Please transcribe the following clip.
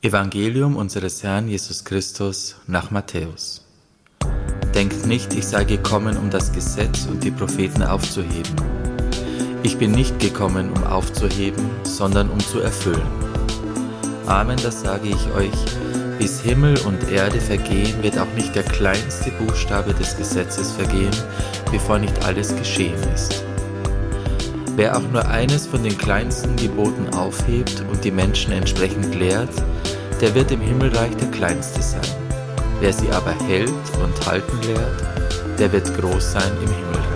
Evangelium unseres Herrn Jesus Christus nach Matthäus. Denkt nicht, ich sei gekommen, um das Gesetz und die Propheten aufzuheben. Ich bin nicht gekommen, um aufzuheben, sondern um zu erfüllen. Amen, das sage ich euch, bis Himmel und Erde vergehen, wird auch nicht der kleinste Buchstabe des Gesetzes vergehen, bevor nicht alles geschehen ist. Wer auch nur eines von den kleinsten Geboten aufhebt und die Menschen entsprechend lehrt, der wird im Himmelreich der Kleinste sein. Wer sie aber hält und halten lehrt, der wird groß sein im Himmelreich.